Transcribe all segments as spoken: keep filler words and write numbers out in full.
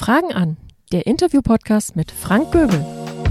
Fragen an, der Interview-Podcast mit Frank Göbel.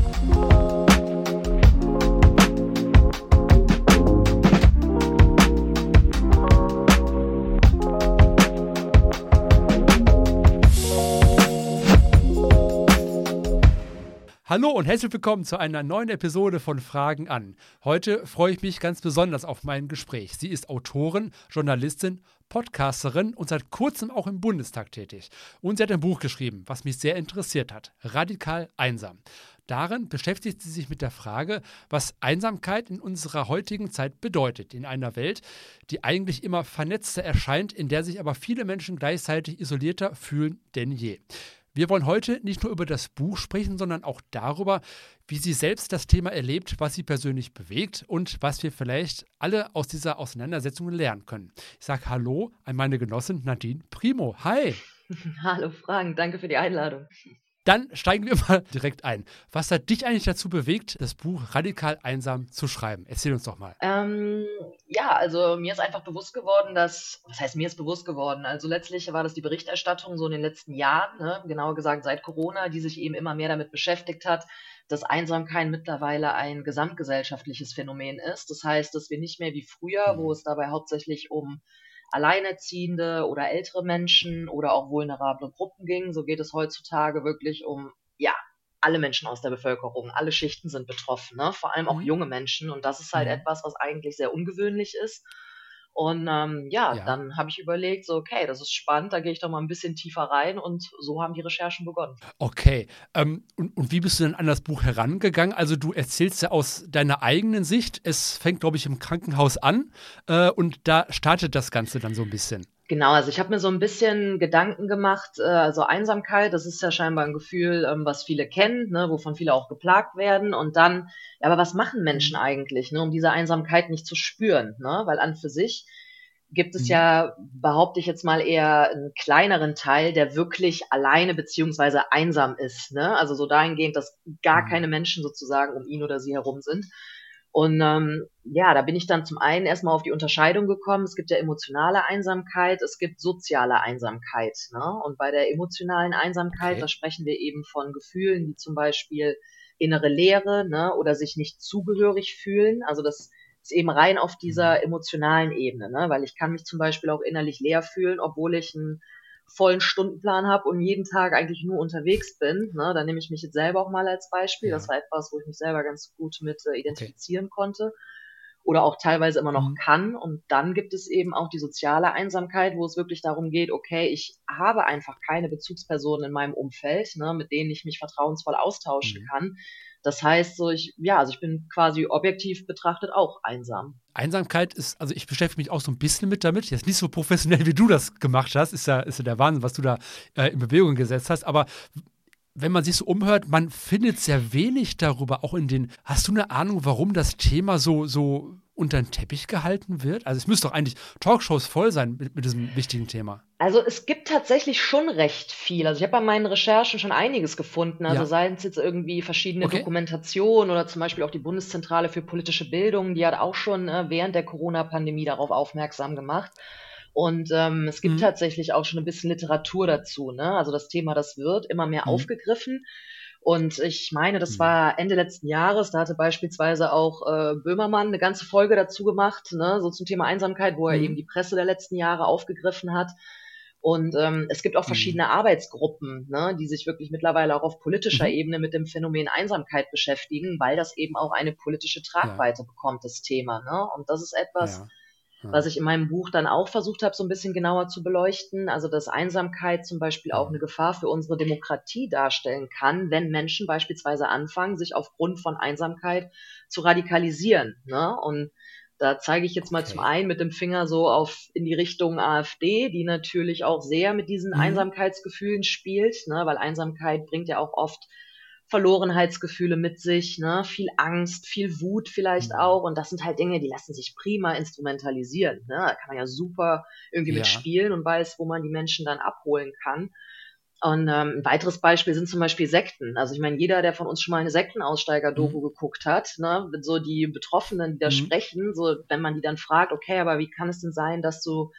Hallo und herzlich willkommen zu einer neuen Episode von Fragen an. Heute freue ich mich ganz besonders auf mein Gespräch. Sie ist Autorin, Journalistin, Podcasterin und seit kurzem auch im Bundestag tätig. Und sie hat ein Buch geschrieben, was mich sehr interessiert hat: Radikal einsam. Darin beschäftigt sie sich mit der Frage, was Einsamkeit in unserer heutigen Zeit bedeutet. In einer Welt, die eigentlich immer vernetzter erscheint, in der sich aber viele Menschen gleichzeitig isolierter fühlen denn je. Wir wollen heute nicht nur über das Buch sprechen, sondern auch darüber, wie sie selbst das Thema erlebt, was sie persönlich bewegt und was wir vielleicht alle aus dieser Auseinandersetzung lernen können. Ich sage Hallo an meine Genossin Nadine Primo. Hi! Hallo Frank, danke für die Einladung. Dann steigen wir mal direkt ein. Was hat dich eigentlich dazu bewegt, das Buch Radikal einsam zu schreiben? Erzähl uns doch mal. Ähm, ja, also mir ist einfach bewusst geworden, dass, was heißt mir ist bewusst geworden? Also letztlich war das die Berichterstattung so in den letzten Jahren, ne, genauer gesagt seit Corona, die sich eben immer mehr damit beschäftigt hat, dass Einsamkeit mittlerweile ein gesamtgesellschaftliches Phänomen ist. Das heißt, dass wir nicht mehr wie früher, wo es dabei hauptsächlich um Alleinerziehende oder ältere Menschen oder auch vulnerable Gruppen ging. So geht es heutzutage wirklich um, ja, alle Menschen aus der Bevölkerung. Alle Schichten sind betroffen, ne? Vor allem auch Mhm. junge Menschen. Und das ist halt Mhm. etwas, was eigentlich sehr ungewöhnlich ist. Und ähm, ja, Ja. dann habe ich überlegt, so okay, das ist spannend, da gehe ich doch mal ein bisschen tiefer rein. Und so haben die Recherchen begonnen. Okay. Ähm, und, und wie bist du denn an das Buch herangegangen? Also du erzählst ja aus deiner eigenen Sicht. Es fängt, glaube ich, im Krankenhaus an äh, und da startet das Ganze dann so ein bisschen. Genau, also ich habe mir so ein bisschen Gedanken gemacht, äh, also Einsamkeit, das ist ja scheinbar ein Gefühl, ähm, was viele kennen, ne, wovon viele auch geplagt werden. Und dann, ja, aber was machen Menschen eigentlich, ne, um diese Einsamkeit nicht zu spüren, ne? Weil an für sich gibt es Mhm. ja, behaupte ich jetzt mal, eher einen kleineren Teil, der wirklich alleine beziehungsweise einsam ist, ne? Also so dahingehend, dass gar Mhm. keine Menschen sozusagen um ihn oder sie herum sind. Und ähm, ja, da bin ich dann zum einen erstmal auf die Unterscheidung gekommen. Es gibt ja emotionale Einsamkeit, es gibt soziale Einsamkeit, ne? Und bei der emotionalen Einsamkeit, Okay. da sprechen wir eben von Gefühlen wie zum Beispiel innere Leere, ne? Oder sich nicht zugehörig fühlen. Also das ist eben rein auf dieser emotionalen Ebene, ne? Weil ich kann mich zum Beispiel auch innerlich leer fühlen, obwohl ich einen vollen Stundenplan habe und jeden Tag eigentlich nur unterwegs bin, ne? Da nehme ich mich jetzt selber auch mal als Beispiel. Ja. Das war etwas, wo ich mich selber ganz gut mit äh, Okay. identifizieren konnte oder auch teilweise immer noch Mhm. kann. Und dann gibt es eben auch die soziale Einsamkeit, wo es wirklich darum geht, okay, ich habe einfach keine Bezugspersonen in meinem Umfeld, ne, mit denen ich mich vertrauensvoll austauschen Mhm. kann. Das heißt, so ich, ja, also ich bin quasi objektiv betrachtet auch einsam. Einsamkeit ist, also ich beschäftige mich auch so ein bisschen mit damit, jetzt nicht so professionell, wie du das gemacht hast, ist ja, ist ja der Wahnsinn, was du da äh, in Bewegung gesetzt hast, aber wenn man sich so umhört, man findet sehr wenig darüber, auch in den, hast du eine Ahnung, warum das Thema so, so unter den Teppich gehalten wird? Also es müsste doch eigentlich Talkshows voll sein mit, mit diesem wichtigen Thema. Also es gibt tatsächlich schon recht viel. Also ich habe bei meinen Recherchen schon einiges gefunden. Also Ja. seien es jetzt irgendwie verschiedene Okay. Dokumentationen oder zum Beispiel auch die Bundeszentrale für politische Bildung, die hat auch schon äh, während der Corona-Pandemie darauf aufmerksam gemacht. Und ähm, es gibt Mhm. tatsächlich auch schon ein bisschen Literatur dazu, ne? Also das Thema, das wird immer mehr Mhm. aufgegriffen. Und ich meine, das Mhm. war Ende letzten Jahres, da hatte beispielsweise auch äh, Böhmermann eine ganze Folge dazu gemacht, ne? So zum Thema Einsamkeit, wo er eben Mhm. die Presse der letzten Jahre aufgegriffen hat. Und ähm, es gibt auch Mhm. verschiedene Arbeitsgruppen, ne, die sich wirklich mittlerweile auch auf politischer Mhm. Ebene mit dem Phänomen Einsamkeit beschäftigen, weil das eben auch eine politische Ja. Tragweite bekommt, das Thema, ne? Und das ist etwas, Ja. Ja. was ich in meinem Buch dann auch versucht habe, so ein bisschen genauer zu beleuchten. Also, dass Einsamkeit zum Beispiel auch Mhm. eine Gefahr für unsere Demokratie darstellen kann, wenn Menschen beispielsweise anfangen, sich aufgrund von Einsamkeit zu radikalisieren, ne? Und da zeige ich jetzt mal zum Okay. einen mit dem Finger so auf in die Richtung AfD, die natürlich auch sehr mit diesen Mhm. Einsamkeitsgefühlen spielt, ne? Weil Einsamkeit bringt ja auch oft Verlorenheitsgefühle mit sich, ne? Viel Angst, viel Wut vielleicht Mhm. auch. Und das sind halt Dinge, die lassen sich prima instrumentalisieren, ne? Da kann man ja super irgendwie Ja. mitspielen und weiß, wo man die Menschen dann abholen kann. Und ähm, ein weiteres Beispiel sind zum Beispiel Sekten. Also ich meine, jeder, der von uns schon mal eine Sektenaussteiger-Doku Mhm. geguckt hat, ne, so die Betroffenen, die da Mhm. sprechen, so wenn man die dann fragt, okay, aber wie kann es denn sein, dass du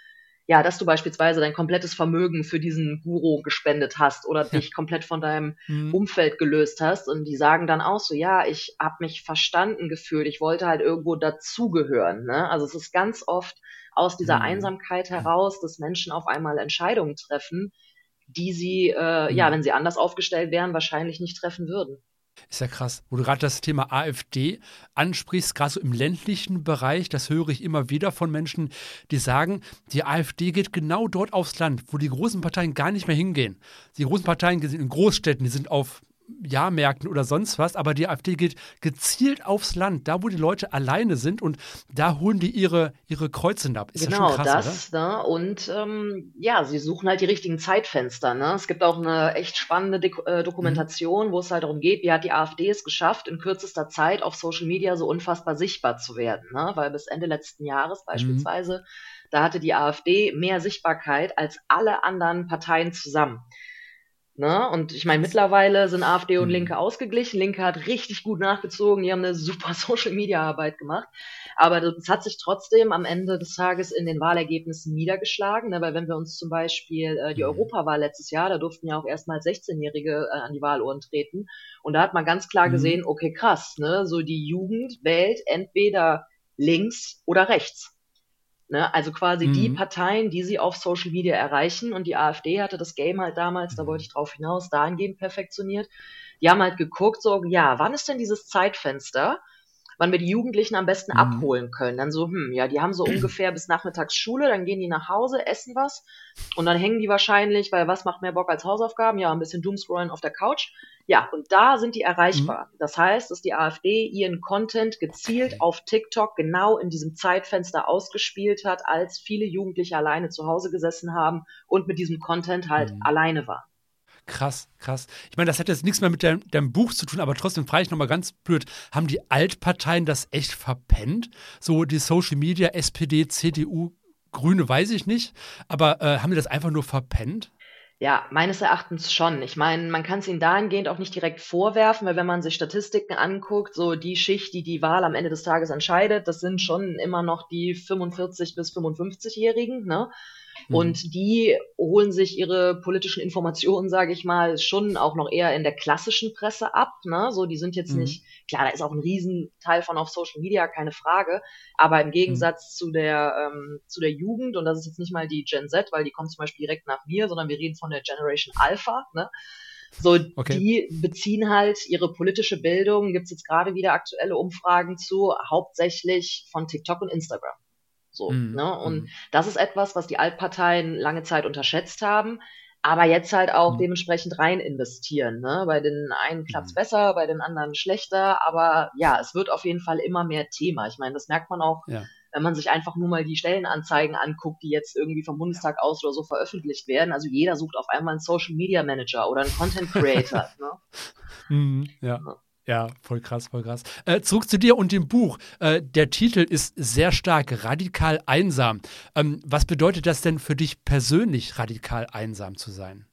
ja, dass du beispielsweise dein komplettes Vermögen für diesen Guru gespendet hast oder dich komplett von deinem Mhm. Umfeld gelöst hast. Und die sagen dann auch so, ja, ich habe mich verstanden gefühlt, ich wollte halt irgendwo dazugehören. Ne? Also es ist ganz oft aus dieser Mhm. Einsamkeit heraus, dass Menschen auf einmal Entscheidungen treffen, die sie, äh, ja, Mhm. wenn sie anders aufgestellt wären, wahrscheinlich nicht treffen würden. Ist ja krass, wo du gerade das Thema AfD ansprichst, gerade so im ländlichen Bereich, das höre ich immer wieder von Menschen, die sagen, die AfD geht genau dort aufs Land, wo die großen Parteien gar nicht mehr hingehen. Die großen Parteien die sind in Großstädten, die sind auf Jahrmärkten oder sonst was, aber die AfD geht gezielt aufs Land, da wo die Leute alleine sind und da holen die ihre, ihre Kreuze ab. Ist ja schon Genau, krass, das, ne? Und ähm, ja, sie suchen halt die richtigen Zeitfenster, ne? Es gibt auch eine echt spannende Dik äh, oder? Mhm. Dokumentation, wo es halt darum geht, wie hat die AfD es geschafft, in kürzester Zeit auf Social Media so unfassbar sichtbar zu werden, ne? Weil bis Ende letzten Jahres Mhm. beispielsweise, da hatte die AfD mehr Sichtbarkeit als alle anderen Parteien zusammen. Ne? Und ich meine, Krass. mittlerweile sind AfD und Mhm. Linke ausgeglichen. Linke hat richtig gut nachgezogen, die haben eine super Social-Media-Arbeit gemacht. Aber das hat sich trotzdem am Ende des Tages in den Wahlergebnissen niedergeschlagen. Ne? Weil wenn wir uns zum Beispiel äh, die Mhm. Europawahl letztes Jahr, da durften ja auch erstmal sechzehnjährige äh, an die Wahluhren treten. Und da hat man ganz klar Mhm. gesehen, okay, krass, ne? So die Jugend wählt entweder links oder rechts. Ne? Also quasi die Mhm. Parteien, die sie auf Social Media erreichen. Und die AfD hatte das Game halt damals, da wollte Mhm. ich drauf hinaus, dahingehend perfektioniert. Die haben halt geguckt, so, ja, wann ist denn dieses Zeitfenster, wann wir die Jugendlichen am besten Mhm. abholen können? Dann so, hm, ja, die haben so ungefähr bis nachmittags Schule, dann gehen die nach Hause, essen was und dann hängen die wahrscheinlich, weil was macht mehr Bock als Hausaufgaben? Ja, ein bisschen Doomscrollen auf der Couch. Ja, und da sind die Mhm. erreichbar. Das heißt, dass die AfD ihren Content gezielt Okay. auf TikTok genau in diesem Zeitfenster ausgespielt hat, als viele Jugendliche alleine zu Hause gesessen haben und mit diesem Content halt Mhm. alleine waren. Krass, krass. Ich meine, das hat jetzt nichts mehr mit deinem, deinem Buch zu tun, aber trotzdem frage ich nochmal ganz blöd, haben die Altparteien das echt verpennt? So die Social Media, S P D, C D U, Grüne, weiß ich nicht, aber äh, haben die das einfach nur verpennt? Ja, meines Erachtens schon. Ich meine, man kann es ihnen dahingehend auch nicht direkt vorwerfen, weil wenn man sich Statistiken anguckt, so die Schicht, die die Wahl am Ende des Tages entscheidet, das sind schon immer noch die fünfundvierzig- bis fünfundfünfzig-Jährigen, ne? Mhm. Und die holen sich ihre politischen Informationen, sage ich mal, schon auch noch eher in der klassischen Presse ab, ne? So, die sind jetzt Mhm. nicht, klar, da ist auch ein Riesenteil von auf Social Media, keine Frage, aber im Mhm. Gegensatz zu der, ähm, zu der Jugend, und das ist jetzt nicht mal die Gen Z, weil die kommt zum Beispiel direkt nach mir, sondern wir reden von der Generation Alpha, ne? So, Okay. die beziehen halt ihre politische Bildung, gibt's jetzt gerade wieder aktuelle Umfragen zu, hauptsächlich von TikTok und Instagram. So, Mhm. ne? Und Mhm. das ist etwas, was die Altparteien lange Zeit unterschätzt haben, aber jetzt halt auch Mhm. dementsprechend rein investieren, ne? Bei den einen klappt's Mhm. besser, bei den anderen schlechter, aber ja, es wird auf jeden Fall immer mehr Thema. Ich meine, das merkt man auch, Ja. wenn man sich einfach nur mal die Stellenanzeigen anguckt, die jetzt irgendwie vom Ja. Bundestag aus oder so veröffentlicht werden. Also jeder sucht auf einmal einen Social Media Manager oder einen Content Creator, ne? Mhm. Ja. Ja. Ja, voll krass, voll krass. Äh, zurück zu dir und dem Buch. Äh, der Titel ist sehr stark, radikal einsam. Ähm, was bedeutet das denn für dich persönlich, radikal einsam zu sein?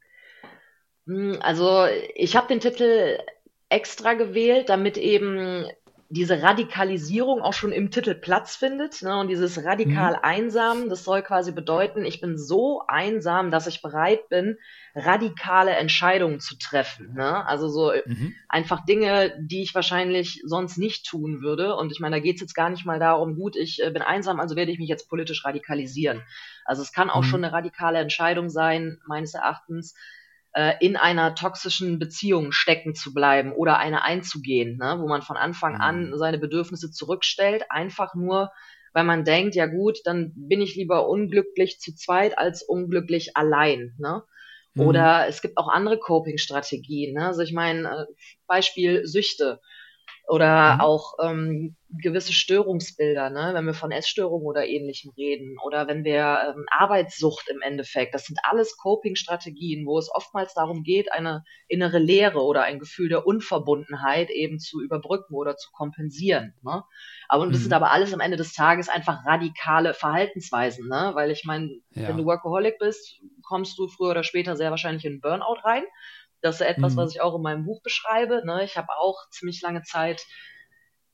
Hm, also ich habe den Titel extra gewählt, damit eben diese Radikalisierung auch schon im Titel Platz findet, ne? Und dieses Mhm. radikal einsam, das soll quasi bedeuten, ich bin so einsam, dass ich bereit bin, radikale Entscheidungen zu treffen, ne? Also so Mhm. einfach Dinge, die ich wahrscheinlich sonst nicht tun würde. Und ich meine, da geht's jetzt gar nicht mal darum, gut, ich äh, bin einsam, also werde ich mich jetzt politisch radikalisieren. Also es kann auch schon Mhm. eine radikale Entscheidung sein, meines Erachtens, äh, in einer toxischen Beziehung stecken zu bleiben oder eine einzugehen, ne? Wo man von Anfang an Mhm. seine Bedürfnisse zurückstellt, einfach nur, weil man denkt, ja gut, dann bin ich lieber unglücklich zu zweit als unglücklich allein, ne? Mhm. Oder es gibt auch andere Coping-Strategien, ne? Also ich meine, äh, Beispiel Süchte oder Mhm. auch ähm, gewisse Störungsbilder, ne? Wenn wir von Essstörungen oder Ähnlichem reden oder wenn wir ähm, Arbeitssucht im Endeffekt, das sind alles Coping-Strategien, wo es oftmals darum geht, eine innere Leere oder ein Gefühl der Unverbundenheit eben zu überbrücken oder zu kompensieren, ne? Aber und das sind Mhm. aber alles am Ende des Tages einfach radikale Verhaltensweisen, ne? Weil ich meine, wenn du Ja. Workaholic bist, kommst du früher oder später sehr wahrscheinlich in einen Burnout rein. Das ist etwas, was Mhm. ich auch in meinem Buch beschreibe, ne? Ich habe auch ziemlich lange Zeit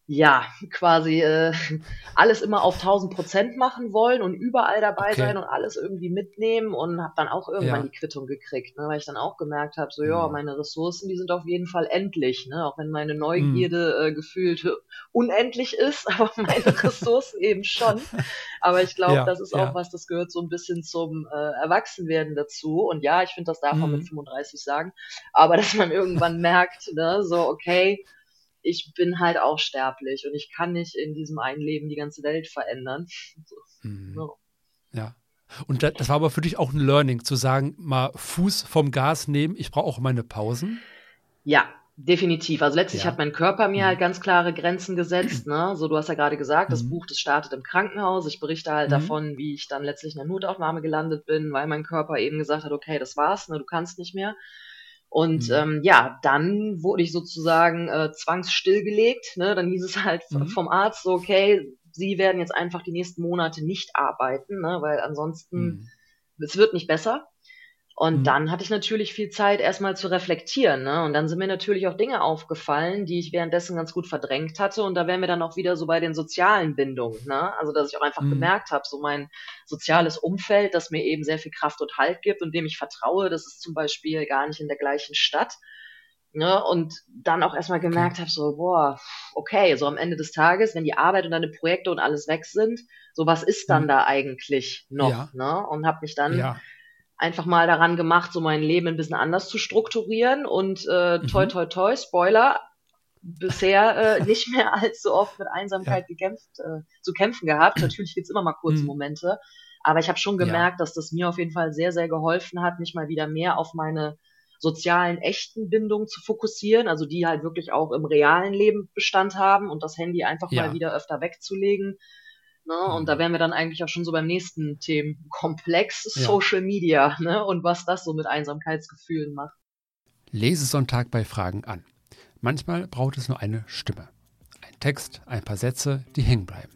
ja, quasi äh, alles immer auf tausend Prozent machen wollen und überall dabei Okay. sein und alles irgendwie mitnehmen und habe dann auch irgendwann Ja. die Quittung gekriegt, ne, weil ich dann auch gemerkt habe, so ja, Mhm. meine Ressourcen, die sind auf jeden Fall endlich, ne, auch wenn meine Mhm. Neugierde äh, gefühlt unendlich ist, aber meine Ressourcen eben schon. Aber ich glaube, Ja, das ist auch ja. was, das gehört so ein bisschen zum äh, Erwachsenwerden dazu. Und ja, ich finde, das darf man mit Mhm. fünfunddreißig sagen, aber dass man irgendwann merkt, ne, so okay, ich bin halt auch sterblich und ich kann nicht in diesem einen Leben die ganze Welt verändern. So, Mhm. no. Ja. Und da- das war aber für dich auch ein Learning, zu sagen, mal Fuß vom Gas nehmen, ich brauche auch meine Pausen. Ja, definitiv. Also letztlich hat Ja. mein Körper mir halt Mhm. ganz klare Grenzen gesetzt, ne? So, du hast ja gerade gesagt, das Mhm. Buch, das startet im Krankenhaus. Ich berichte halt Mhm. davon, wie ich dann letztlich in der Notaufnahme gelandet bin, weil mein Körper eben gesagt hat, okay, das war's, ne, du kannst nicht mehr. Und Mhm. ähm, ja, dann wurde ich sozusagen äh, zwangsstillgelegt, ne? Dann hieß es halt v- Mhm. vom Arzt so, okay, Sie werden jetzt einfach die nächsten Monate nicht arbeiten, ne? Weil ansonsten, Mhm. es wird nicht besser. Und Mhm. dann hatte ich natürlich viel Zeit, erstmal zu reflektieren, ne? Und dann sind mir natürlich auch Dinge aufgefallen, die ich währenddessen ganz gut verdrängt hatte. Und da wären wir dann auch wieder so bei den sozialen Bindungen, ne? Also, dass ich auch einfach Mhm. gemerkt habe, so mein soziales Umfeld, das mir eben sehr viel Kraft und Halt gibt und dem ich vertraue, das ist zum Beispiel gar nicht in der gleichen Stadt, ne? Und dann auch erstmal Okay. gemerkt habe, so, boah, okay, so am Ende des Tages, wenn die Arbeit und deine Projekte und alles weg sind, so was ist dann Mhm. da eigentlich noch, Ja. ne? Und habe mich dann Ja. einfach mal daran gemacht, so mein Leben ein bisschen anders zu strukturieren und äh, toi Mhm. toi toi, Spoiler, bisher äh, nicht mehr allzu oft mit Ja. Einsamkeit gekämpft, äh, zu kämpfen gehabt. Natürlich gibt's immer mal kurze Mhm. Momente, aber ich habe schon Ja. gemerkt, dass das mir auf jeden Fall sehr, sehr geholfen hat, mich mal wieder mehr auf meine sozialen, echten Bindungen zu fokussieren, also die halt wirklich auch im realen Leben Bestand haben und das Handy einfach mal Ja. wieder öfter wegzulegen. Ne? Und da Mhm. wären wir dann eigentlich auch schon so beim nächsten Themenkomplex, Ja. Social Media, ne? Und was das so mit Einsamkeitsgefühlen macht. Lesesonntag bei Fragen an. Manchmal braucht es nur eine Stimme. Ein Text, ein paar Sätze, die hängen bleiben.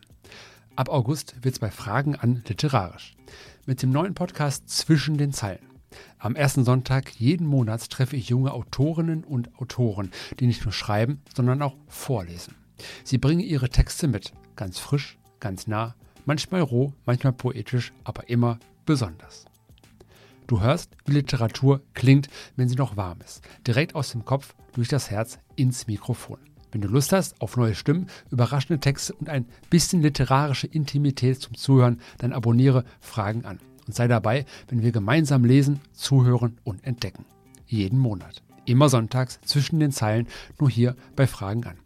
Ab August wird es bei Fragen an literarisch. Mit dem neuen Podcast Zwischen den Zeilen. Am ersten Sonntag jeden Monats treffe ich junge Autorinnen und Autoren, die nicht nur schreiben, sondern auch vorlesen. Sie bringen ihre Texte mit, ganz frisch, ganz nah, manchmal roh, manchmal poetisch, aber immer besonders. Du hörst, wie Literatur klingt, wenn sie noch warm ist. Direkt aus dem Kopf, durch das Herz, ins Mikrofon. Wenn du Lust hast auf neue Stimmen, überraschende Texte und ein bisschen literarische Intimität zum Zuhören, dann abonniere Fragen an. Und sei dabei, wenn wir gemeinsam lesen, zuhören und entdecken. Jeden Monat. Immer sonntags zwischen den Zeilen, nur hier bei Fragen an.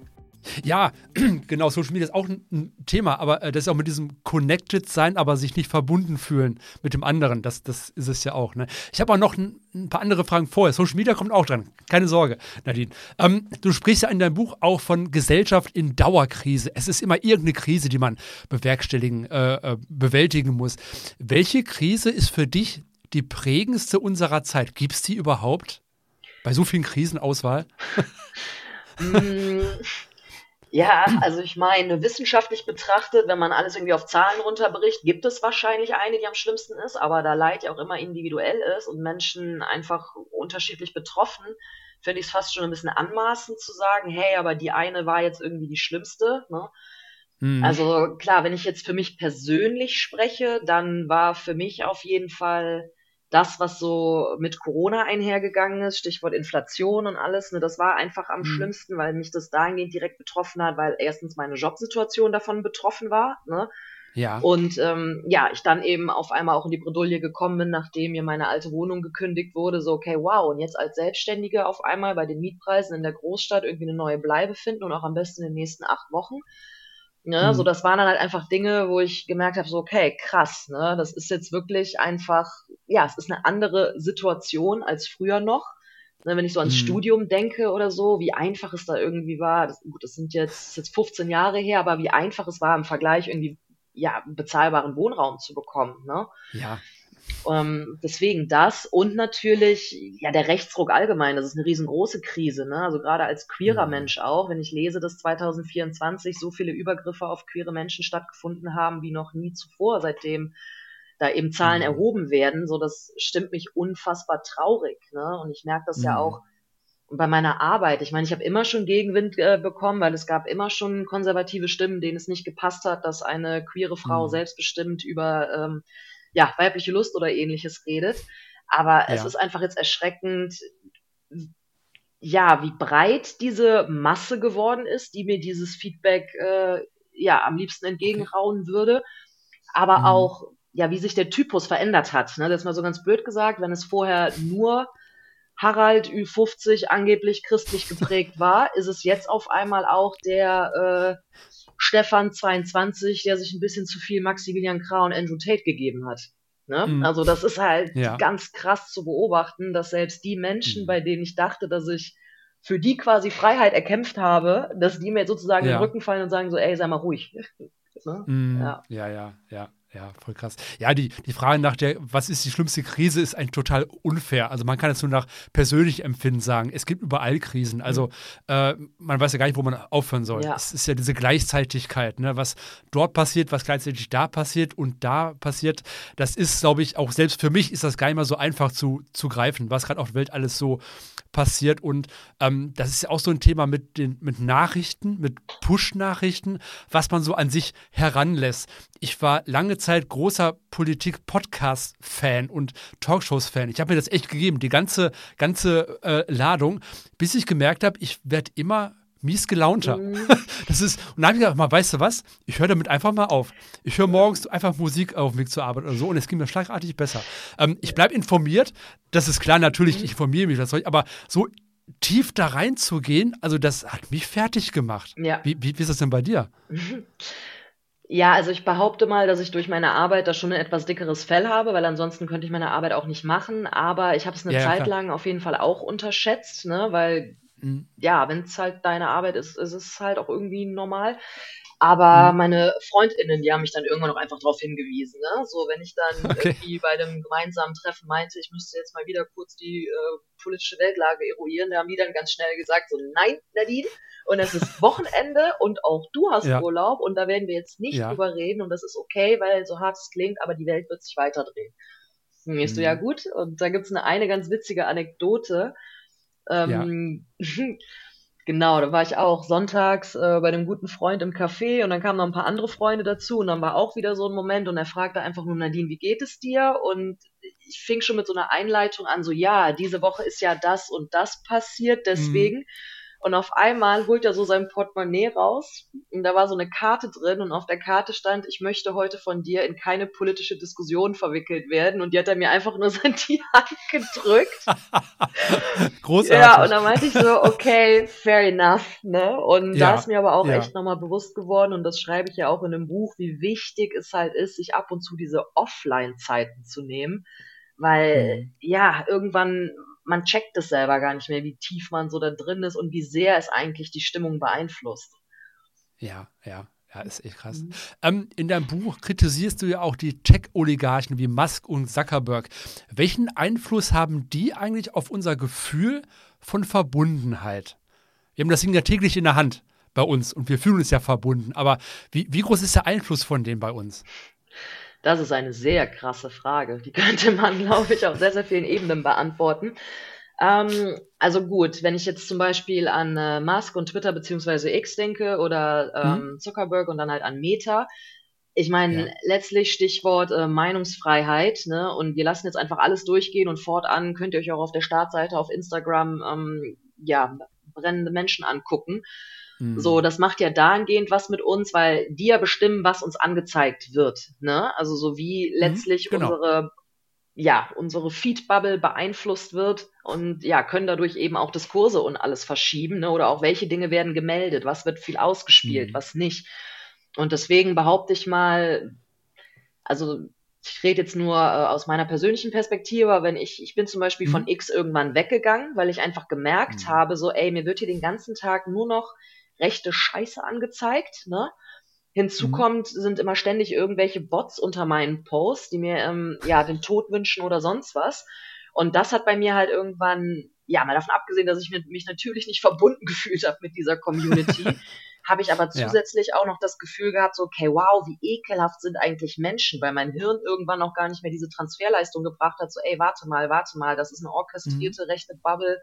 Ja, genau, Social Media ist auch ein, ein Thema, aber äh, das ist auch mit diesem Connected sein, aber sich nicht verbunden fühlen mit dem anderen, das, das ist es ja auch. Ne? Ich habe auch noch ein, ein paar andere Fragen vorher. Social Media kommt auch dran, keine Sorge, Nadine. Ähm, du sprichst ja in deinem Buch auch von Gesellschaft in Dauerkrise. Es ist immer irgendeine Krise, die man bewerkstelligen, äh, äh, bewältigen muss. Welche Krise ist für dich die prägendste unserer Zeit? Gibt es die überhaupt? Bei so vielen Krisenauswahl? Mm, ja, also ich meine, wissenschaftlich betrachtet, wenn man alles irgendwie auf Zahlen runterbricht, gibt es wahrscheinlich eine, die am schlimmsten ist, aber da Leid ja auch immer individuell ist und Menschen einfach unterschiedlich betroffen, finde ich es fast schon ein bisschen anmaßend zu sagen, hey, aber die eine war jetzt irgendwie die schlimmste, ne? Mhm. Also klar, wenn ich jetzt für mich persönlich spreche, dann war für mich auf jeden Fall das, was so mit Corona einhergegangen ist, Stichwort Inflation und alles, ne, das war einfach am Mhm. schlimmsten, weil mich das dahingehend direkt betroffen hat, weil erstens meine Jobsituation davon betroffen war, ne? Ja. Und ähm, ja, ich dann eben auf einmal auch in die Bredouille gekommen bin, nachdem mir meine alte Wohnung gekündigt wurde, so okay, wow, und jetzt als Selbstständige auf einmal bei den Mietpreisen in der Großstadt irgendwie eine neue Bleibe finden und auch am besten in den nächsten acht Wochen. Ne, so Mhm. das waren dann halt einfach Dinge, wo ich gemerkt habe, so okay, krass, ne, das ist jetzt wirklich einfach, ja, es ist eine andere Situation als früher noch. Ne, wenn ich so ans Mhm. Studium denke oder so, wie einfach es da irgendwie war, das, gut, das sind jetzt, jetzt fünfzehn Jahre her, aber wie einfach es war im Vergleich irgendwie, ja, bezahlbaren Wohnraum zu bekommen, ne? Ja. Ähm, deswegen das und natürlich, ja, der Rechtsruck allgemein, das ist eine riesengroße Krise, ne? Also gerade als queerer Mhm. Mensch auch, wenn ich lese, dass zwanzig vierundzwanzig so viele Übergriffe auf queere Menschen stattgefunden haben wie noch nie zuvor, seitdem da eben Zahlen Mhm. erhoben werden, so das stimmt mich unfassbar traurig, ne? Und ich merke das ja Mhm. auch bei meiner Arbeit, ich meine, ich habe immer schon Gegenwind äh, bekommen, weil es gab immer schon konservative Stimmen, denen es nicht gepasst hat, dass eine queere Frau Mhm. selbstbestimmt über ähm, ja, weibliche Lust oder ähnliches redet. Aber es Ja. ist einfach jetzt erschreckend, ja, wie breit diese Masse geworden ist, die mir dieses Feedback äh, ja am liebsten entgegenrauen würde. Aber Mhm. auch, ja, wie sich der Typus verändert hat. Ne? Das ist mal so ganz blöd gesagt, wenn es vorher nur Harald Ü fünfzig angeblich christlich geprägt war, ist es jetzt auf einmal auch der äh, Stefan zweiundzwanzig, der sich ein bisschen zu viel Maximilian Krah und Andrew Tate gegeben hat. Ne? Mhm. Also das ist halt Ja. ganz krass zu beobachten, dass selbst die Menschen, Mhm. bei denen ich dachte, dass ich für die quasi Freiheit erkämpft habe, dass die mir jetzt sozusagen in den Ja. Rücken fallen und sagen so, ey, sei mal ruhig. Ne? Mhm. Ja. Ja, ja, ja. Ja, voll krass. Ja, die, die Frage nach der, was ist die schlimmste Krise, ist eigentlich total unfair. Also man kann es nur nach persönlichem Empfinden sagen. Es gibt überall Krisen. Also äh, man weiß ja gar nicht, wo man aufhören soll. Ja. Es ist ja diese Gleichzeitigkeit, ne? Was dort passiert, was gleichzeitig da passiert und da passiert. Das ist, glaube ich, auch selbst für mich ist das gar nicht mal so einfach zu, zu greifen, was gerade auf der Welt alles so passiert. Und ähm, das ist ja auch so ein Thema mit, den, mit Nachrichten, mit Push-Nachrichten, was man so an sich heranlässt. Ich war lange Zeit großer Politik-Podcast-Fan und Talkshows-Fan. Ich habe mir das echt gegeben, die ganze, ganze äh, Ladung, bis ich gemerkt habe, ich werde immer mies gelaunter. Mhm. Das ist, und dann habe ich gedacht, mal, weißt du was? Ich höre damit einfach mal auf. Ich höre morgens einfach Musik auf dem Weg zur Arbeit oder so und es ging mir schlagartig besser. Ähm, ich bleibe informiert, das ist klar, natürlich, ich informiere mich, was soll ich, aber so tief da reinzugehen, also das hat mich fertig gemacht. Ja. Wie, wie, wie ist das denn bei dir? Ja, also ich behaupte mal, dass ich durch meine Arbeit da schon ein etwas dickeres Fell habe, weil ansonsten könnte ich meine Arbeit auch nicht machen. Aber ich habe es eine Ja, ja, Zeit klar. lang auf jeden Fall auch unterschätzt, ne? Weil Mhm. ja, wenn es halt deine Arbeit ist, ist es halt auch irgendwie normal. Aber Mhm. meine FreundInnen, die haben mich dann irgendwann auch einfach darauf hingewiesen, ne? So, wenn ich dann Okay. irgendwie bei einem gemeinsamen Treffen meinte, ich müsste jetzt mal wieder kurz die äh, politische Weltlage eruieren, da haben die dann ganz schnell gesagt, so, nein, Nadine, und es ist Wochenende und auch du hast Ja. Urlaub und da werden wir jetzt nicht Ja. drüber reden und das ist okay, weil so hart es klingt, aber die Welt wird sich weiterdrehen. Und ich so, ja Mhm. gut, und da gibt's eine, eine ganz witzige Anekdote. Ähm, Genau, da war ich auch sonntags äh, bei einem guten Freund im Café und dann kamen noch ein paar andere Freunde dazu und dann war auch wieder so ein Moment und er fragte einfach nur, Nadine, wie geht es dir? Und ich fing schon mit so einer Einleitung an, so ja, diese Woche ist ja das und das passiert, deswegen. Mhm. Und auf einmal holt er so sein Portemonnaie raus und da war so eine Karte drin und auf der Karte stand, ich möchte heute von dir in keine politische Diskussion verwickelt werden und die hat er mir einfach nur so in die Hand gedrückt. Großartig. Ja, und dann meinte ich so, okay, fair enough, ne? Und Ja, da ist mir aber auch ja. echt nochmal bewusst geworden, und das schreibe ich ja auch in dem Buch, wie wichtig es halt ist, sich ab und zu diese Offline-Zeiten zu nehmen, weil, Mhm. ja, irgendwann, man checkt es selber gar nicht mehr, wie tief man so da drin ist und wie sehr es eigentlich die Stimmung beeinflusst. Ja, ja. Ja, ist echt krass. Mhm. Ähm, in deinem Buch kritisierst du ja auch die Tech-Oligarchen wie Musk und Zuckerberg. Welchen Einfluss haben die eigentlich auf unser Gefühl von Verbundenheit? Wir haben das Ding ja täglich in der Hand bei uns und wir fühlen uns ja verbunden. Aber wie, wie groß ist der Einfluss von denen bei uns? Das ist eine sehr krasse Frage. Die könnte man, glaube ich, auf sehr, sehr vielen Ebenen beantworten. Ähm, also gut, wenn ich jetzt zum Beispiel an äh, Musk und Twitter beziehungsweise X denke oder Hm? ähm, Zuckerberg und dann halt an Meta. Ich meine, Ja. letztlich Stichwort äh, Meinungsfreiheit, ne? Und wir lassen jetzt einfach alles durchgehen und fortan könnt ihr euch auch auf der Startseite auf Instagram ähm, ja, brennende Menschen angucken. So, Hm. das macht ja dahingehend was mit uns, weil die ja bestimmen, was uns angezeigt wird, ne? Also so wie Hm? letztlich Genau. unsere, ja, unsere Feed-Bubble beeinflusst wird und ja, können dadurch eben auch Diskurse und alles verschieben, ne? Oder auch welche Dinge werden gemeldet, was wird viel ausgespielt, Hm. was nicht. Und deswegen behaupte ich mal, also ich rede jetzt nur äh, aus meiner persönlichen Perspektive, aber wenn ich, ich bin zum Beispiel von Hm? X irgendwann weggegangen, weil ich einfach gemerkt Hm. habe, so, ey, mir wird hier den ganzen Tag nur noch rechte Scheiße angezeigt, ne? Hinzu Hm. kommt, sind immer ständig irgendwelche Bots unter meinen Posts, die mir ähm, ja den Tod wünschen oder sonst was. Und das hat bei mir halt irgendwann, ja, mal davon abgesehen, dass ich mit, mich natürlich nicht verbunden gefühlt habe mit dieser Community, habe ich aber Ja. zusätzlich auch noch das Gefühl gehabt, so, okay, wow, wie ekelhaft sind eigentlich Menschen, weil mein Hirn irgendwann auch gar nicht mehr diese Transferleistung gebracht hat, so, ey, warte mal, warte mal, das ist eine Hm. orchestrierte rechte Bubble,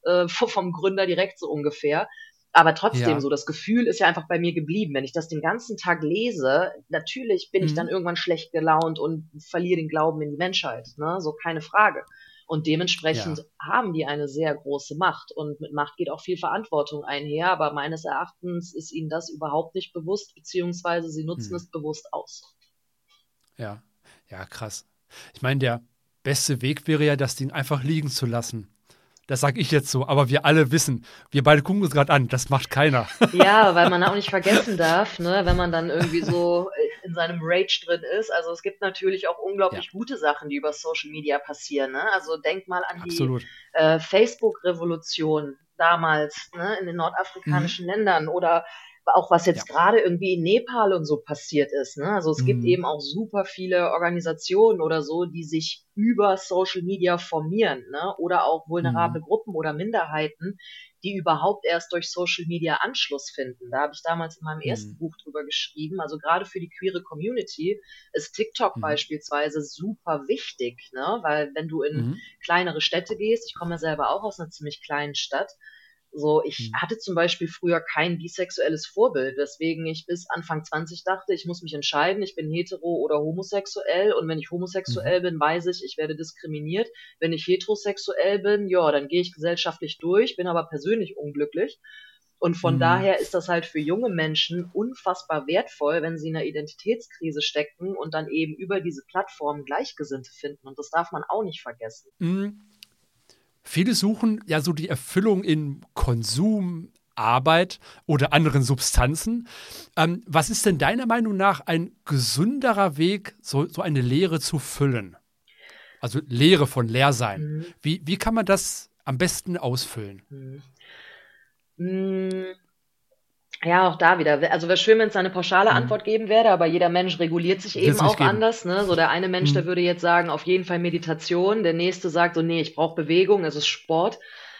äh, vom Gründer direkt so ungefähr. Aber trotzdem Ja. so, das Gefühl ist ja einfach bei mir geblieben. Wenn ich das den ganzen Tag lese, natürlich bin ich dann Mhm. irgendwann schlecht gelaunt und verliere den Glauben in die Menschheit, ne? So, keine Frage. Und dementsprechend Ja. haben die eine sehr große Macht. Und mit Macht geht auch viel Verantwortung einher, aber meines Erachtens ist ihnen das überhaupt nicht bewusst, beziehungsweise sie nutzen Mhm. es bewusst aus. Ja. Ja, krass. Ich meine, der beste Weg wäre ja, das Ding einfach liegen zu lassen. Das sage ich jetzt so, aber wir alle wissen, wir beide gucken uns gerade an, das macht keiner. Ja, weil man auch nicht vergessen darf, ne, wenn man dann irgendwie so in seinem Rage drin ist. Also es gibt natürlich auch unglaublich Ja. gute Sachen, die über Social Media passieren. Ne? Also denk mal an die Absolut. äh, Facebook-Revolution damals, ne, in den Mhm. nordafrikanischen Ländern oder auch was jetzt Ja. gerade irgendwie in Nepal und so passiert ist. Ne? Also es gibt Mhm. eben auch super viele Organisationen oder so, die sich über Social Media formieren, ne? Oder auch vulnerable Mhm. Gruppen oder Minderheiten, die überhaupt erst durch Social Media Anschluss finden. Da habe ich damals in meinem ersten Mhm. Buch drüber geschrieben. Also gerade für die queere Community ist TikTok Mhm. beispielsweise super wichtig, ne? Weil wenn du in Mhm. kleinere Städte gehst, ich komme ja selber auch aus einer ziemlich kleinen Stadt, so, ich Mhm. hatte zum Beispiel früher kein bisexuelles Vorbild, weswegen ich bis Anfang zwanzig dachte, ich muss mich entscheiden, ich bin hetero oder homosexuell und wenn ich Mhm. homosexuell bin, weiß ich, ich werde diskriminiert. Wenn ich heterosexuell bin, ja, dann gehe ich gesellschaftlich durch, bin aber persönlich unglücklich. Und von Mhm. daher ist das halt für junge Menschen unfassbar wertvoll, wenn sie in einer Identitätskrise stecken und dann eben über diese Plattformen Gleichgesinnte finden. Und das darf man auch nicht vergessen. Mhm. Viele suchen ja so die Erfüllung in Konsum, Arbeit oder anderen Substanzen. Ähm, was ist denn deiner Meinung nach ein gesünderer Weg, so, so eine Leere zu füllen? Also Leere von Leersein. Mhm. Wie, wie kann man das am besten ausfüllen? Mhm. Mm, Ja, auch da wieder. Also wäre schön, wenn es eine pauschale Mhm. Antwort geben werde, aber jeder Mensch reguliert sich Wird eben es nicht auch geben. anders. Ne? So der eine Mensch, der Mhm. würde jetzt sagen, auf jeden Fall Meditation. Der nächste sagt so, nee, ich brauche Bewegung, es ist Sport.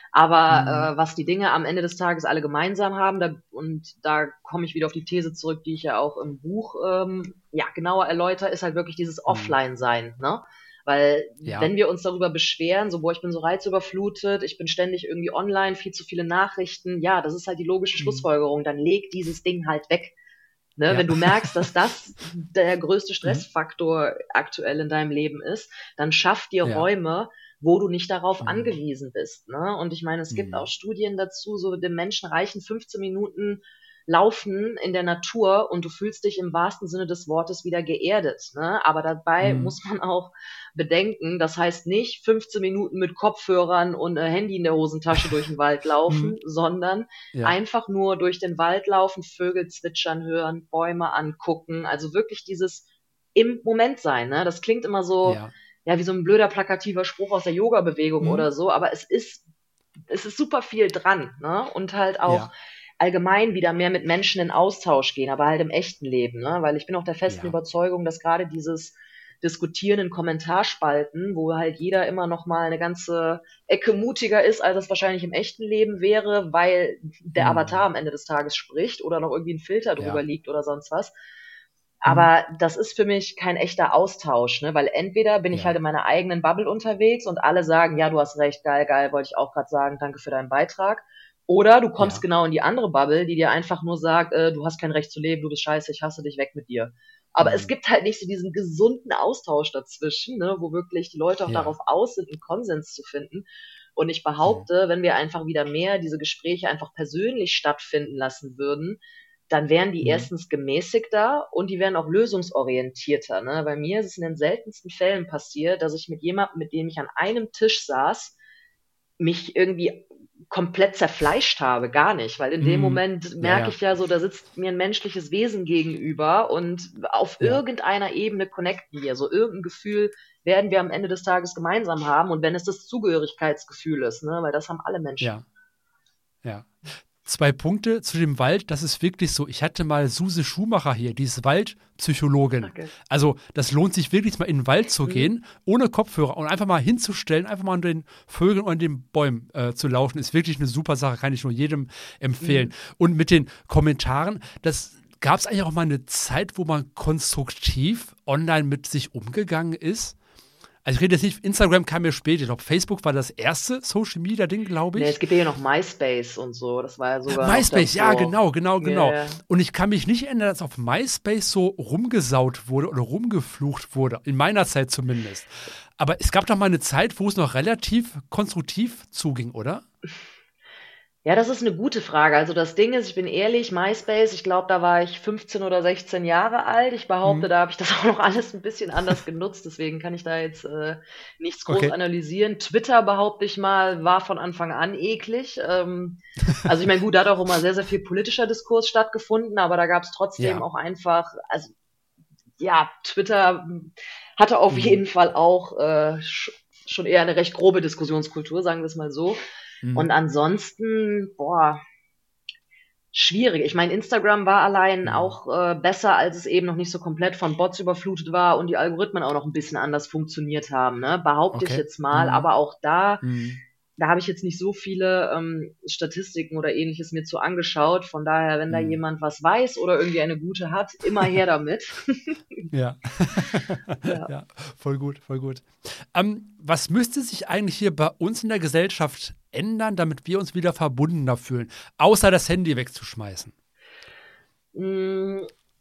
Aber Mhm. äh, was die Dinge am Ende des Tages alle gemeinsam haben, da, und da komme ich wieder auf die These zurück, die ich ja auch im Buch ähm, ja genauer erläutere, ist halt wirklich dieses Mhm. Offline-Sein. Ne? Weil Ja. wenn wir uns darüber beschweren, so, boah, ich bin so reizüberflutet, ich bin ständig irgendwie online, viel zu viele Nachrichten, ja, das ist halt die logische Mhm. Schlussfolgerung, dann leg dieses Ding halt weg. Ne? Ja. Wenn du merkst, dass das der größte Mhm. Stressfaktor aktuell in deinem Leben ist, dann schaff dir Ja. Räume, wo du nicht darauf Mhm. angewiesen bist. Ne? Und ich meine, es gibt auch Mhm. Studien dazu, so dem Menschen reichen fünfzehn Minuten Laufen in der Natur und du fühlst dich im wahrsten Sinne des Wortes wieder geerdet. Ne? Aber dabei Mhm. muss man auch bedenken, das heißt nicht fünfzehn Minuten mit Kopfhörern und äh, Handy in der Hosentasche durch den Wald laufen, Mhm. sondern Ja. einfach nur durch den Wald laufen, Vögel zwitschern hören, Bäume angucken, also wirklich dieses im Moment sein. Ne? Das klingt immer so, Ja. ja, wie so ein blöder plakativer Spruch aus der Yoga-Bewegung Mhm. oder so, aber es ist, es ist super viel dran, ne? Und halt auch Ja. allgemein wieder mehr mit Menschen in Austausch gehen, aber halt im echten Leben, ne? Weil ich bin auch der festen Ja. Überzeugung, dass gerade dieses Diskutieren in Kommentarspalten, wo halt jeder immer noch mal eine ganze Ecke mutiger ist, als es wahrscheinlich im echten Leben wäre, weil der Avatar Mhm. am Ende des Tages spricht oder noch irgendwie ein Filter drüber Ja. liegt oder sonst was. Mhm. Aber das ist für mich kein echter Austausch, ne? Weil entweder bin ich halt Ja. in meiner eigenen Bubble unterwegs und alle sagen, ja, du hast recht, geil, geil, wollte ich auch gerade sagen, danke für deinen Beitrag. Oder du kommst Ja. genau in die andere Bubble, die dir einfach nur sagt, äh, du hast kein Recht zu leben, du bist scheiße, ich hasse dich, weg mit dir. Aber es Mhm. gibt halt nicht so diesen gesunden Austausch dazwischen, ne, wo wirklich die Leute auch Ja. darauf aus sind, einen Konsens zu finden. Und ich Mhm. behaupte, wenn wir einfach wieder mehr diese Gespräche einfach persönlich stattfinden lassen würden, dann wären die Mhm. erstens gemäßigter und die wären auch lösungsorientierter. Ne? Bei mir ist es in den seltensten Fällen passiert, dass ich mit jemandem, mit dem ich an einem Tisch saß, mich irgendwie komplett zerfleischt habe, gar nicht, weil in dem Mhm. Moment Ja, merke ja. ich ja so, da sitzt mir ein menschliches Wesen gegenüber und auf Ja. irgendeiner Ebene connecten wir, so irgendein Gefühl werden wir am Ende des Tages gemeinsam haben und wenn es das Zugehörigkeitsgefühl ist, ne, weil das haben alle Menschen. Ja. Ja. Zwei Punkte zu dem Wald, das ist wirklich so. Ich hatte mal Suse Schumacher hier, die ist Waldpsychologin. Okay. Also das lohnt sich wirklich mal in den Wald zu Mhm. gehen, ohne Kopfhörer und einfach mal hinzustellen, einfach mal an den Vögeln und an den Bäumen äh, zu laufen. Ist wirklich eine super Sache, kann ich nur jedem empfehlen. Mhm. Und mit den Kommentaren, das gab es eigentlich auch mal eine Zeit, wo man konstruktiv online mit sich umgegangen ist. Also ich rede jetzt nicht, Instagram kam mir später. Ich glaube, Facebook war das erste Social-Media-Ding, glaube ich. Nee, es gibt ja noch MySpace und so. Das war ja sogar MySpace, ja, genau, genau, genau. Yeah. Und ich kann mich nicht erinnern, dass auf MySpace so rumgesaut wurde oder rumgeflucht wurde. In meiner Zeit zumindest. Aber es gab doch mal eine Zeit, wo es noch relativ konstruktiv zuging, oder? Ja, das ist eine gute Frage. Also das Ding ist, ich bin ehrlich, MySpace, ich glaube, da war ich fünfzehn oder sechzehn Jahre alt. Ich behaupte, Mhm. da habe ich das auch noch alles ein bisschen anders genutzt. Deswegen kann ich da jetzt äh, nichts groß Okay. analysieren. Twitter, behaupte ich mal, war von Anfang an eklig. Ähm, also ich meine, gut, da hat auch immer sehr, sehr viel politischer Diskurs stattgefunden, aber da gab es trotzdem Ja. auch einfach, also ja, Twitter hatte auf Mhm. jeden Fall auch äh, sch- schon eher eine recht grobe Diskussionskultur, sagen wir es mal so. Mhm. Und ansonsten, boah, schwierig. Ich meine, Instagram war allein Mhm. auch äh, besser, als es eben noch nicht so komplett von Bots überflutet war und die Algorithmen auch noch ein bisschen anders funktioniert haben, ne? Behaupte ich Okay. jetzt mal. Mhm. Aber auch da, Mhm. da habe ich jetzt nicht so viele ähm, Statistiken oder ähnliches mir zu angeschaut. Von daher, wenn da Mhm. jemand was weiß oder irgendwie eine gute hat, immer her damit. Ja. Ja. Ja, voll gut, voll gut. Ähm, was müsste sich eigentlich hier bei uns in der Gesellschaft ändern, damit wir uns wieder verbundener fühlen, außer das Handy wegzuschmeißen? Mm,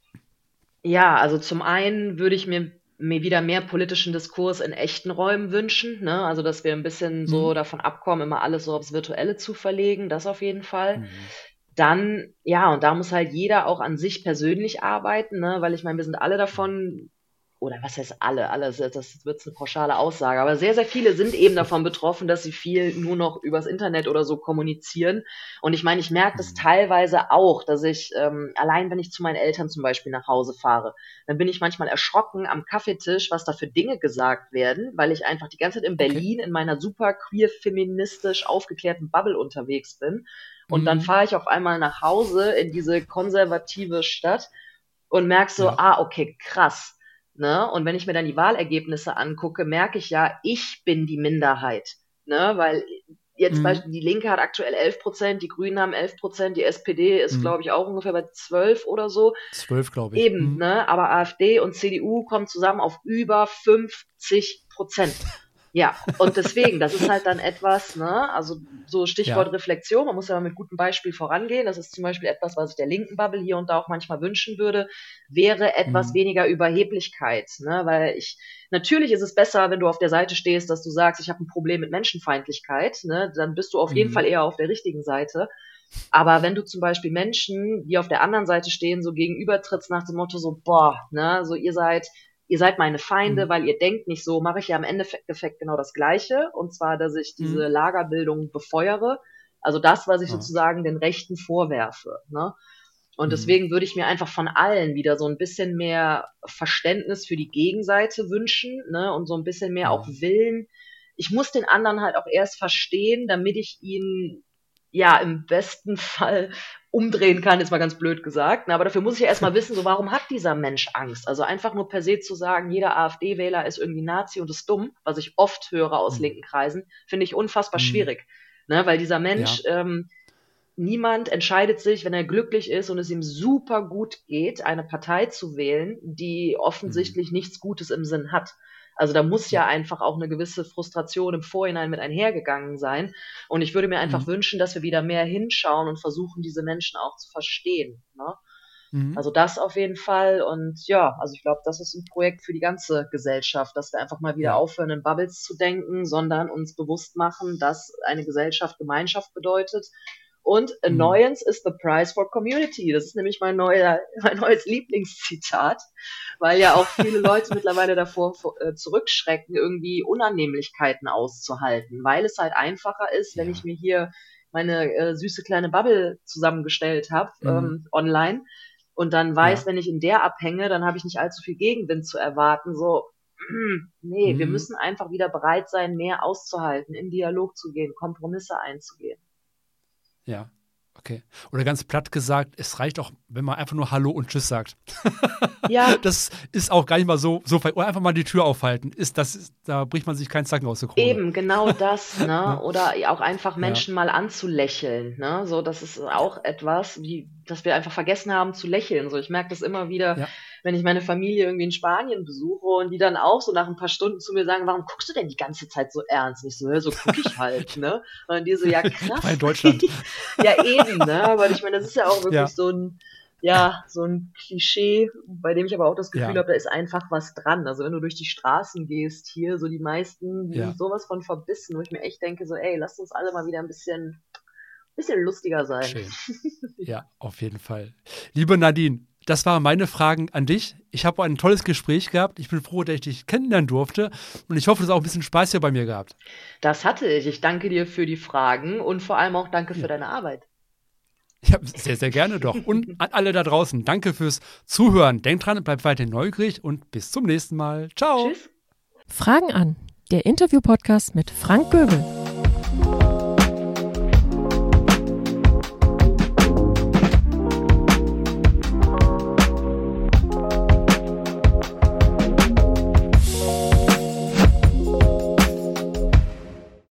Ja, also zum einen würde ich mir, mir wieder mehr politischen Diskurs in echten Räumen wünschen, ne? Also dass wir ein bisschen so Mhm. davon abkommen, immer alles so aufs Virtuelle zu verlegen, das auf jeden Fall. Mhm. Dann, ja, und da muss halt jeder auch an sich persönlich arbeiten, ne? Weil ich meine, wir sind alle davon, oder was heißt alle, alle, das das wird eine pauschale Aussage, aber sehr, sehr viele sind eben davon betroffen, dass sie viel nur noch übers Internet oder so kommunizieren. Und ich meine, ich merke das Mhm. teilweise auch, dass ich, ähm, allein wenn ich zu meinen Eltern zum Beispiel nach Hause fahre, dann bin ich manchmal erschrocken am Kaffeetisch, was da für Dinge gesagt werden, weil ich einfach die ganze Zeit in Okay. Berlin in meiner super queer feministisch aufgeklärten Bubble unterwegs bin. Und dann Mhm. fahre ich auf einmal nach Hause in diese konservative Stadt und merke so, Ja. ah, okay, krass. Ne? Und wenn ich mir dann die Wahlergebnisse angucke, merke ich ja, ich bin die Minderheit. Ne? Weil jetzt Mhm. Beispiel die Linke hat aktuell elf Prozent, die Grünen haben elf Prozent, die S P D ist, Mhm. glaube ich, auch ungefähr bei zwölf oder so. Zwölf, glaube ich. Eben, Mhm. ne? Aber AfD und C D U kommen zusammen auf über fünfzig Prozent. Ja, und deswegen, das ist halt dann etwas, ne, also so Stichwort Ja. Reflexion, man muss ja mal mit gutem Beispiel vorangehen. Das ist zum Beispiel etwas, was ich der linken Bubble hier und da auch manchmal wünschen würde, wäre etwas Mhm. weniger Überheblichkeit, ne, weil ich, natürlich ist es besser, wenn du auf der Seite stehst, dass du sagst, ich habe ein Problem mit Menschenfeindlichkeit, ne, dann bist du auf jeden Mhm. Fall eher auf der richtigen Seite. Aber wenn du zum Beispiel Menschen, die auf der anderen Seite stehen, so gegenübertrittst nach dem Motto so, boah, ne, so ihr seid, ihr seid meine Feinde, Mhm. weil ihr denkt nicht so, mache ich ja im Endeffekt genau das Gleiche. Und zwar, dass ich diese Mhm. Lagerbildung befeuere. Also das, was ich Ah. sozusagen den Rechten vorwerfe, ne? Und Mhm. deswegen würde ich mir einfach von allen wieder so ein bisschen mehr Verständnis für die Gegenseite wünschen, ne? Und so ein bisschen mehr auch Mhm. Willen. Ich muss den anderen halt auch erst verstehen, damit ich ihn ja im besten Fall umdrehen kann, ist mal ganz blöd gesagt. Ne? Aber dafür muss ich ja erstmal wissen, so warum hat dieser Mensch Angst? Also einfach nur per se zu sagen, jeder AfD-Wähler ist irgendwie Nazi und ist dumm, was ich oft höre aus Mhm. linken Kreisen, finde ich unfassbar Mhm. schwierig. Ne? Weil dieser Mensch, Ja. ähm, niemand entscheidet sich, wenn er glücklich ist und es ihm super gut geht, eine Partei zu wählen, die Mhm. offensichtlich nichts Gutes im Sinn hat. Also da muss ja Ja. einfach auch eine gewisse Frustration im Vorhinein mit einhergegangen sein. Und ich würde mir einfach Mhm. wünschen, dass wir wieder mehr hinschauen und versuchen, diese Menschen auch zu verstehen. Ne? Mhm. Also das auf jeden Fall. Und ja, also ich glaube, das ist ein Projekt für die ganze Gesellschaft, dass wir einfach mal wieder Ja. aufhören, in Bubbles zu denken, sondern uns bewusst machen, dass eine Gesellschaft Gemeinschaft bedeutet. Und Mhm. Annoyance is the price for community. Das ist nämlich mein, neuer, mein neues Lieblingszitat, weil ja auch viele Leute mittlerweile davor äh, zurückschrecken, irgendwie Unannehmlichkeiten auszuhalten, weil es halt einfacher ist, wenn Ja. ich mir hier meine äh, süße kleine Bubble zusammengestellt habe, Mhm. ähm, online, und dann weiß, Ja. wenn ich in der abhänge, dann habe ich nicht allzu viel Gegenwind zu erwarten. So, nee, wir Mhm. müssen einfach wieder bereit sein, mehr auszuhalten, in Dialog zu gehen, Kompromisse einzugehen. Ja, okay. Oder ganz platt gesagt, es reicht auch, wenn man einfach nur Hallo und Tschüss sagt. Ja, Das ist auch gar nicht mal so, so oder einfach mal die Tür aufhalten. Ist, das ist, da bricht man sich keinen Zacken aus der Krone. eben, genau das, ne? Ne? Oder auch einfach Ja. Menschen mal anzulächeln, ne? So, das ist auch etwas, wie, dass wir einfach vergessen haben zu lächeln. So, ich merke das immer wieder, Ja. wenn ich meine Familie irgendwie in Spanien besuche und die dann auch so nach ein paar Stunden zu mir sagen, warum guckst du denn die ganze Zeit so ernst? Nicht so, ja, so gucke ich halt, ne? Und die so, ja krass. Bei Deutschland. Ja eben, ne? Aber ich meine, das ist ja auch wirklich Ja. so ein, ja, so ein Klischee, bei dem ich aber auch das Gefühl Ja. habe, da ist einfach was dran. Also wenn du durch die Straßen gehst hier, so die meisten, die Ja. sind sowas von verbissen, wo ich mir echt denke, so, ey, lasst uns alle mal wieder ein bisschen, bisschen lustiger sein. Schön. Ja, auf jeden Fall. Liebe Nadine, das waren meine Fragen an dich. Ich habe ein tolles Gespräch gehabt. Ich bin froh, dass ich dich kennenlernen durfte. Und ich hoffe, du hast auch ein bisschen Spaß hier bei mir gehabt. Das hatte ich. Ich danke dir für die Fragen und vor allem auch danke Ja. für deine Arbeit. Ja, sehr, sehr gerne doch. Und an alle da draußen, danke fürs Zuhören. Denkt dran, bleibt weiterhin neugierig und bis zum nächsten Mal. Ciao. Tschüss. Fragen an. Der Interview-Podcast mit Frank Göbel.